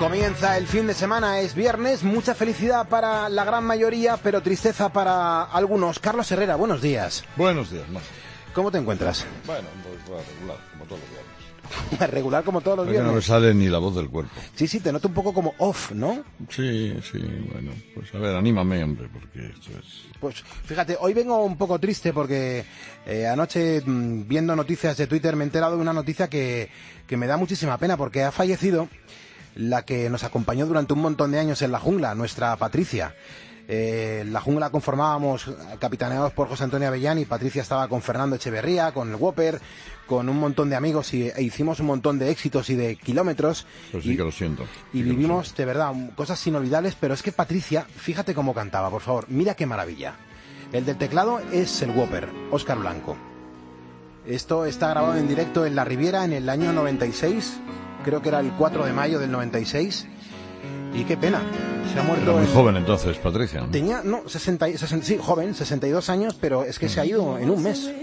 Comienza el fin de semana, es viernes, mucha felicidad para la gran mayoría, pero tristeza para algunos. Carlos Herrera, buenos días. Buenos días, Marco. ¿Cómo te encuentras? Bueno, pues regular, como todos los viernes. Regular como todos los viernes. No me sale ni la voz del cuerpo. Sí, te noto un poco como off, ¿no? Sí, bueno, pues a ver, anímame, hombre, porque esto es... Pues fíjate, hoy vengo un poco triste porque anoche viendo noticias de Twitter me he enterado de una noticia que me da muchísima pena porque ha fallecido la que nos acompañó durante un montón de años en la jungla, nuestra Patricia. La jungla conformábamos, capitaneados por José Antonio Avellán, y Patricia estaba con Fernando Echeverría, con el Whopper, con un montón de amigos, e hicimos un montón de éxitos y de kilómetros. Pues sí que lo siento. Y vivimos, de verdad, cosas inolvidables, pero es que Patricia, fíjate cómo cantaba, por favor, mira qué maravilla. El del teclado es el Whopper, Óscar Blanco. Esto está grabado en directo en La Riviera en el año 96, creo que era el 4 de mayo del 96, y qué pena. Se ha muerto. Era muy joven entonces, Patricia, ¿no? Tenía, sí, joven, 62 años, pero es que se ha ido en un mes.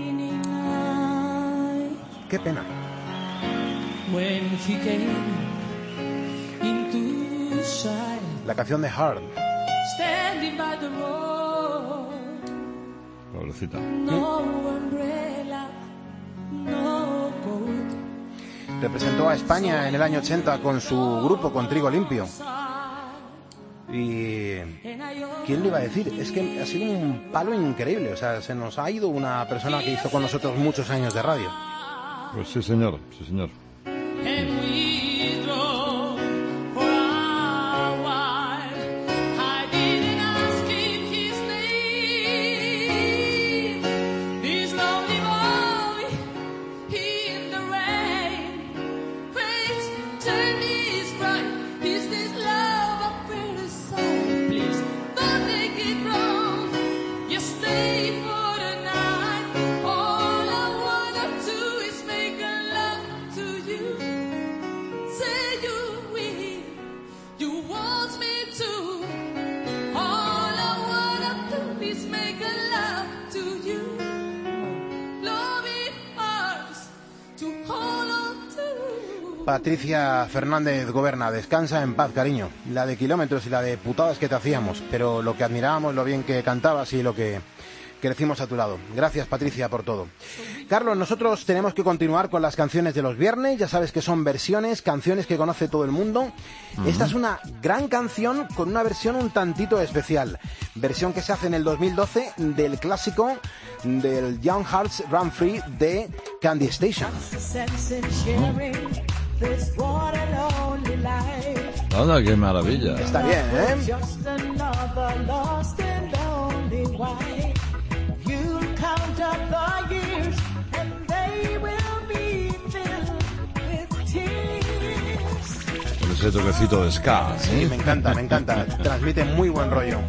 Qué pena. La canción de Hard. Pobrecita. Representó a España en el año 80 con su grupo, con Trigo Limpio. Y ¿quién le iba a decir? Es que ha sido un palo increíble. O sea, se nos ha ido una persona que hizo con nosotros muchos años de radio. Pues sí, señor, sí, señor. Patricia Fernández Goberna, descansa en paz, cariño. La de kilómetros y la de putadas que te hacíamos, pero lo que admirábamos, lo bien que cantabas y lo que crecimos a tu lado. Gracias, Patricia, por todo. Carlos, nosotros tenemos que continuar con las canciones de los viernes. Ya sabes que son versiones, canciones que conoce todo el mundo. Esta es una gran canción con una versión un tantito especial. Versión que se hace en el 2012 del clásico del Young Hearts Run Free de Candy Station. ¡Anda, qué maravilla! Está bien, ¿eh? Con ese toquecito de ska, ¿eh? Sí, me encanta. Transmite muy buen rollo.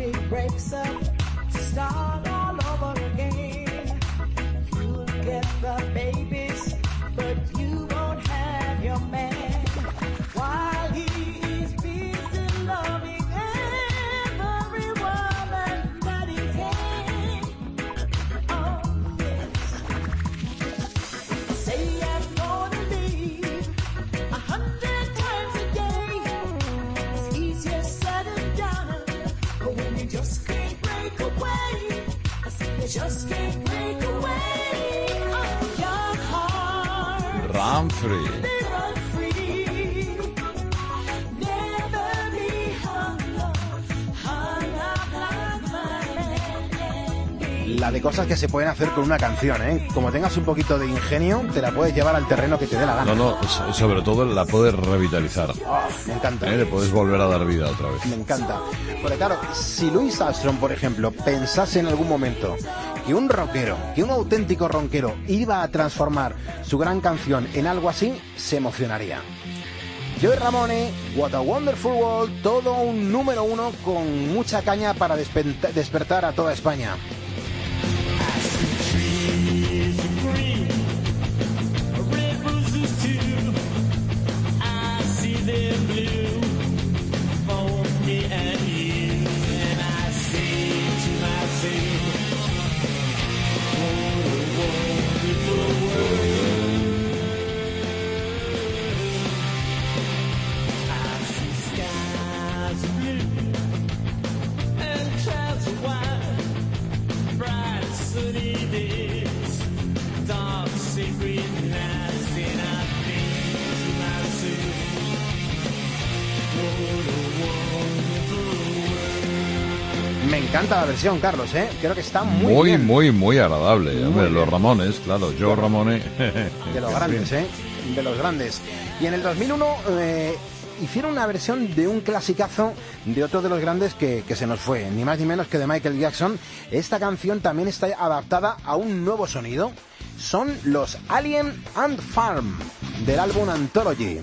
Run Free. La de cosas que se pueden hacer con una canción, ¿eh? Como tengas un poquito de ingenio, te la puedes llevar al terreno que te dé la gana. No, sobre todo la puedes revitalizar. Oh, me encanta. Le puedes volver a dar vida otra vez. Me encanta. Porque claro, si Louis Armstrong, por ejemplo, pensase en algún momento que un rockero, que un auténtico rockero iba a transformar su gran canción en algo así, se emocionaría. Joey Ramone, What a Wonderful World, todo un número uno con mucha caña para despertar a toda España. encanta la versión, Carlos, ¿eh? Creo que está muy bien. Muy agradable. Muy Hombre, bien. los Ramones, claro, Joe Ramone. De los grandes, ¿eh? De los grandes. Y en el 2001 hicieron una versión de un clasicazo de otro de los grandes que se nos fue, ni más ni menos que de Michael Jackson. Esta canción también está adaptada a un nuevo sonido. Son los Alien Ant Farm, del álbum Anthology.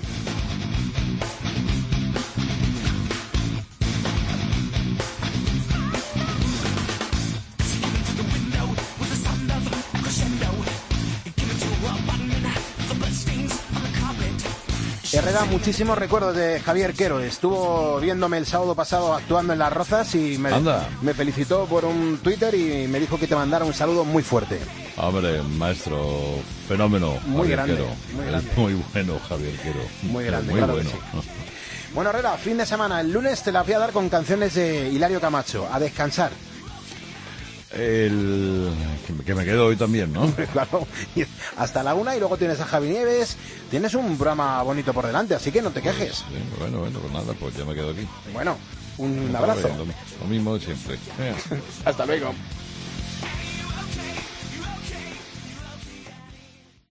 Herrera, muchísimos recuerdos de Javier Quero. Estuvo viéndome el sábado pasado actuando en Las Rozas y me felicitó por un Twitter y me dijo que te mandara un saludo muy fuerte. Hombre, maestro, fenómeno. Muy Javier grande, Quero. muy grande. Muy bueno, Javier Quero. Muy grande, muy claro bueno. que sí. Bueno, Herrera, fin de semana. El lunes te la voy a dar con canciones de Hilario Camacho. A descansar. Que me quedo hoy también, ¿no? Claro, hasta la 1 y luego tienes a Javi Nieves. Tienes un programa bonito por delante, así que no te quejes. Sí, bueno, pues nada, pues ya me quedo aquí. Bueno, un abrazo. Lo mismo de siempre. Hasta luego.